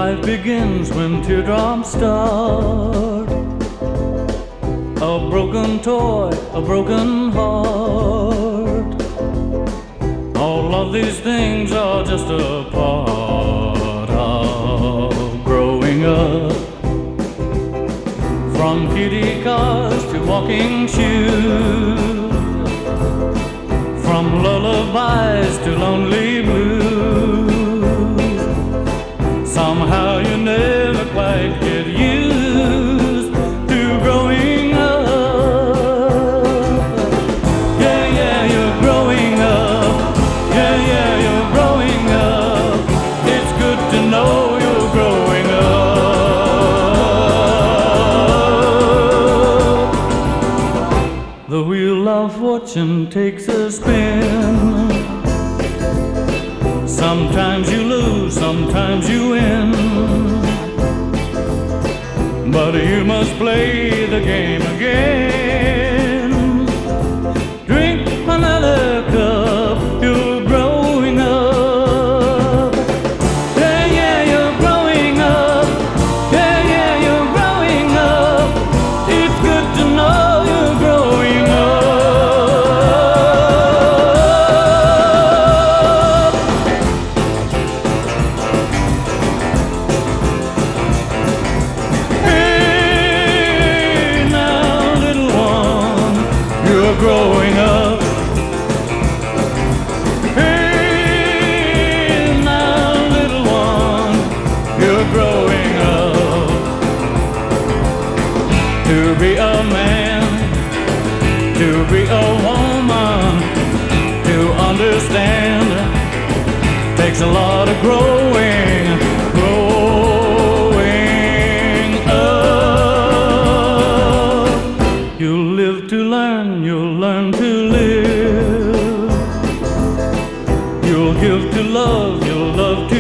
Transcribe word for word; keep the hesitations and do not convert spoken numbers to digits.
life begins when teardrops start. A broken toy, a broken heart. All of these things are just a part of growing up. From kitty cars to walking shoes, from lullabies to lonely blues. Somehow you never quite get used to growing up. Yeah, yeah, you're growing up. Yeah, yeah, you're growing up. It's good to know you're growing up. The wheel of fortune takes a spin. Sometimes you lose, sometimes you win, but you must play the game again. Drink another cup, you're growing up. Yeah, yeah, you're growing up. Yeah, yeah, you're growing up. It's good to know you're growing up. You're growing up. Hey, now, little one, you're growing up. To be a man, to be a woman, to understand, takes a lot of growing, growing up. You'll live to learn, you'll learn to live. You'll give to love, you'll love to